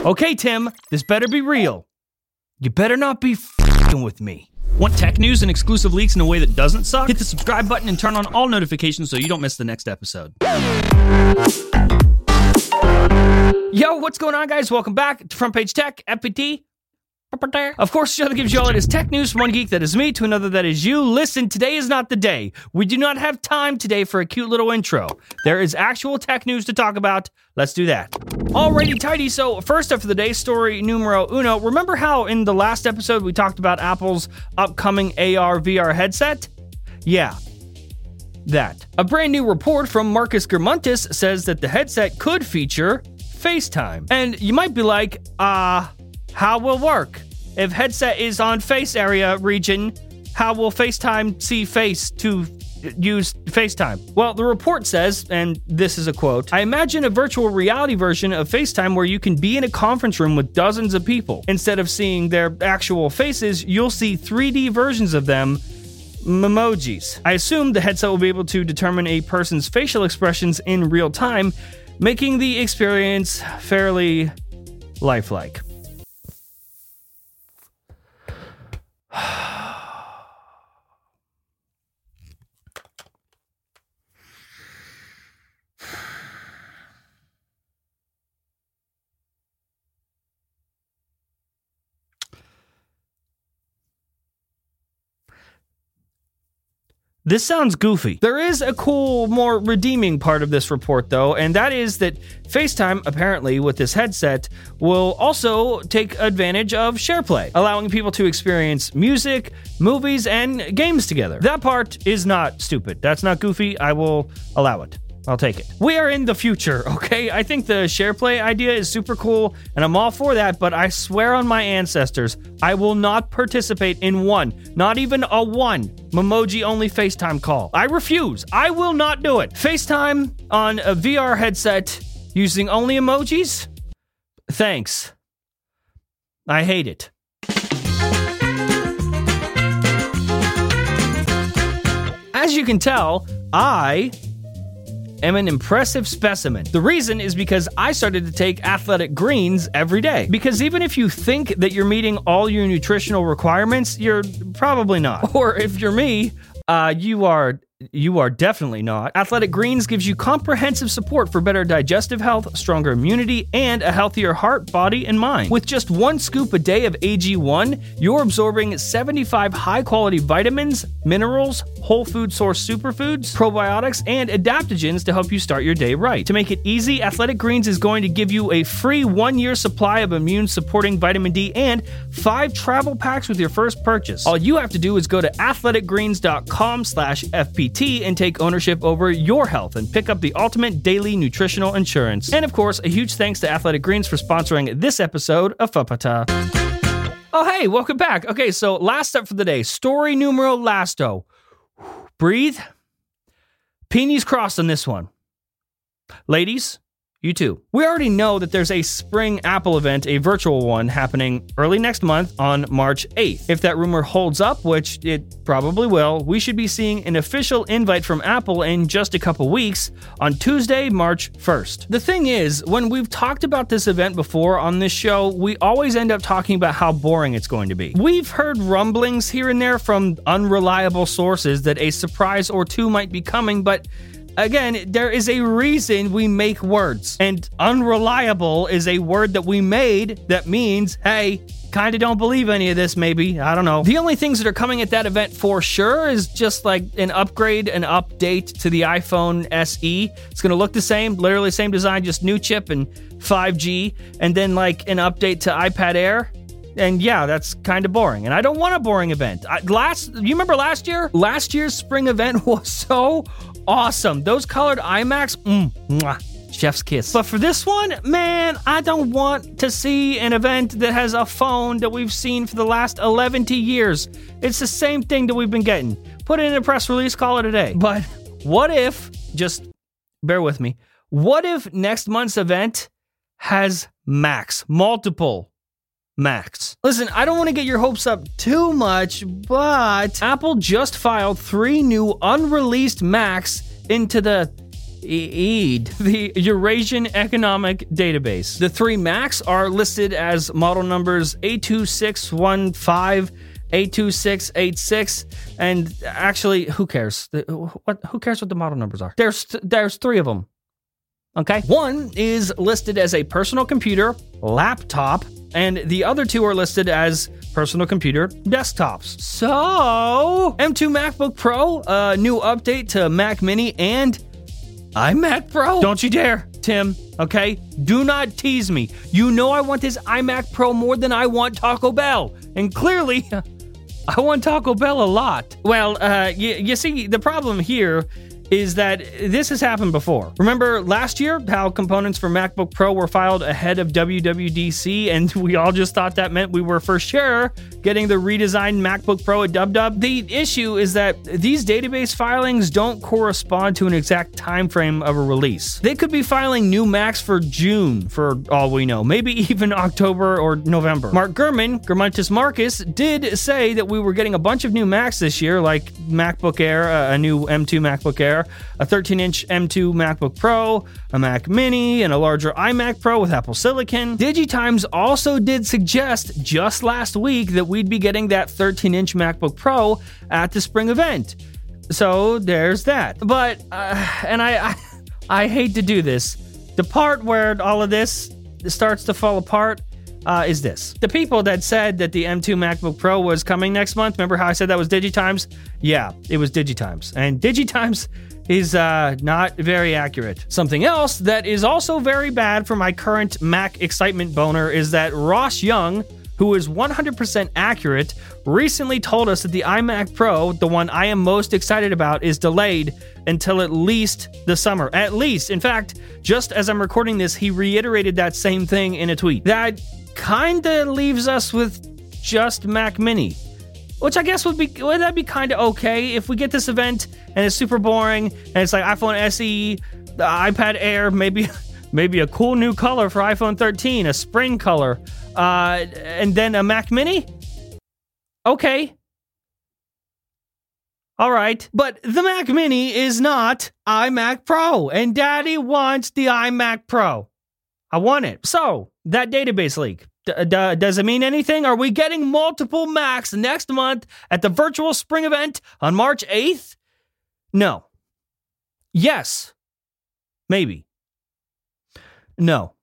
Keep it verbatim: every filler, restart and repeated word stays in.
Okay, Tim, this better be real. You better not be f***ing with me. Want tech news and exclusive leaks in a way that doesn't suck? Hit the subscribe button and turn on all notifications so you don't miss the next episode. Yo, what's going on, guys? Welcome back to Front Page Tech, F P T. Of course, the show that gives you all it is tech news from one geek that is me to another that is you. Listen, today is not the day. We do not have time today for a cute little intro. There is actual tech news to talk about. Let's do that. Alrighty, tidy. So first up for the day, story numero uno. Remember how in the last episode we talked about Apple's upcoming A R V R headset? Yeah. That. A brand new report from Marcus Germontis says that the headset could feature FaceTime. And you might be like, ah, uh, how will work? If headset is on face area region, how will FaceTime see face to use FaceTime? Well, the report says, and this is a quote, I imagine a virtual reality version of FaceTime where you can be in a conference room with dozens of people. Instead of seeing their actual faces, you'll see three D versions of them, memojis. I assume the headset will be able to determine a person's facial expressions in real time, making the experience fairly lifelike. This sounds goofy. There is a cool, more redeeming part of this report, though, and that is that FaceTime, apparently, with this headset, will also take advantage of SharePlay, allowing people to experience music, movies, and games together. That part is not stupid. That's not goofy. I will allow it. I'll take it. We are in the future, okay? I think the SharePlay idea is super cool, and I'm all for that, but I swear on my ancestors, I will not participate in one, not even a one, Memoji-only FaceTime call. I refuse. I will not do it. FaceTime on a V R headset using only emojis? Thanks. I hate it. As you can tell, I am an impressive specimen. The reason is because I started to take Athletic Greens every day. Because even if you think that you're meeting all your nutritional requirements, you're probably not. Or if you're me, uh, you are... You are definitely not. Athletic Greens gives you comprehensive support for better digestive health, stronger immunity, and a healthier heart, body, and mind. With just one scoop a day of A G one, you're absorbing seventy-five high-quality vitamins, minerals, whole food source superfoods, probiotics, and adaptogens to help you start your day right. To make it easy, Athletic Greens is going to give you a free one-year supply of immune-supporting vitamin D and five travel packs with your first purchase. All you have to do is go to athletic greens dot com slash F P T and take ownership over your health and pick up the ultimate daily nutritional insurance. And of course, a huge thanks to Athletic Greens for sponsoring this episode of Fapata. Oh, hey, welcome back. Okay, so last up for the day, story numero lasto. Breathe. Peonies crossed on this one. Ladies, you too. We already know that there's a spring Apple event, a virtual one, happening early next month on March eighth. If that rumor holds up, which it probably will, we should be seeing an official invite from Apple in just a couple weeks on Tuesday, March first. The thing is, when we've talked about this event before on this show, we always end up talking about how boring it's going to be. We've heard rumblings here and there from unreliable sources that a surprise or two might be coming, but again, there is a reason we make words, and unreliable is a word that we made that means, hey, kind of don't believe any of this, maybe. I don't know. The only things that are coming at that event for sure is just like an upgrade, an update to the iPhone S E. It's going to look the same, literally same design, just new chip and five G, and then like an update to iPad Air. And yeah, that's kind of boring. And I don't want a boring event. I, last, you remember last year? Last year's spring event was so awesome. Those colored iMacs, mm, mwah, chef's kiss. But for this one, man, I don't want to see an event that has a phone that we've seen for the last eleven years. It's the same thing that we've been getting. Put it in a press release, call it a day. But what if, just bear with me, what if next month's event has Macs, multiple Macs? Listen, I don't want to get your hopes up too much, but Apple just filed three new unreleased Macs into the E D, the Eurasian Economic Database. The three Macs are listed as model numbers A two six one five, A two six eight six, and actually, who cares? What? Who cares what the model numbers are? There's there's three of them. Okay? One is listed as a personal computer, laptop, and the other two are listed as personal computer desktops. So, M two MacBook Pro, a new update to Mac Mini and iMac Pro. Don't you dare, Tim, okay? Do not tease me. You know I want this iMac Pro more than I want Taco Bell. And clearly, I want Taco Bell a lot. Well, uh, you, you see, the problem here is that this has happened before. Remember last year how components for MacBook Pro were filed ahead of W W D C, and we all just thought that meant we were for sure getting the redesigned MacBook Pro at Dub Dub? The issue is that these database filings don't correspond to an exact time frame of a release. They could be filing new Macs for June, for all we know, maybe even October or November. Mark Gurman, Gurmantis Marcus, did say that we were getting a bunch of new Macs this year, like MacBook Air, uh, a new M two MacBook Air, a thirteen inch M two MacBook Pro, a Mac Mini, and a larger iMac Pro with Apple Silicon. DigiTimes also did suggest just last week that we'd be getting that thirteen inch MacBook Pro at the spring event. So there's that. But, uh, and I, I, I hate to do this. The part where all of this starts to fall apart Uh, is this. The people that said that the M two MacBook Pro was coming next month, remember how I said that was DigiTimes? Yeah, it was DigiTimes. And DigiTimes is uh, not very accurate. Something else that is also very bad for my current Mac excitement boner is that Ross Young, who is one hundred percent accurate, recently told us that the iMac Pro, the one I am most excited about, is delayed until at least the summer. At least. In fact, just as I'm recording this, he reiterated that same thing in a tweet. That kinda leaves us with just Mac Mini, which I guess would be would that be kind of okay if we get this event and it's super boring and it's like iPhone S E, the iPad Air, maybe maybe a cool new color for iPhone thirteen, a spring color, uh, and then a Mac Mini. Okay, all right, but the Mac Mini is not iMac Pro, and Daddy wants the iMac Pro. I want it. So, that database leak, d- d- does it mean anything? Are we getting multiple Macs next month at the virtual spring event on March eighth? No. Yes. Maybe. No.